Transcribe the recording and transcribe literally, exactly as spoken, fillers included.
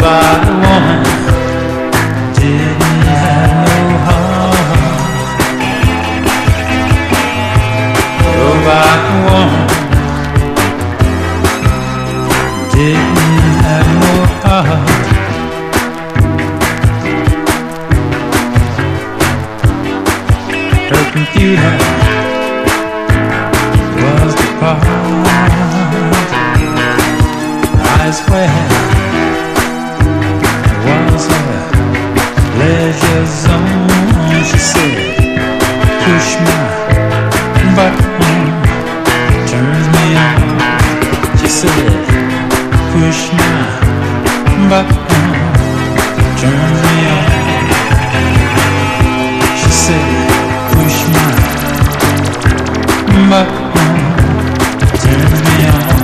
Robot woman didn't have no heart. Robot woman didn't have no heart. Her computer was the part. I swear was her pleasure zone. She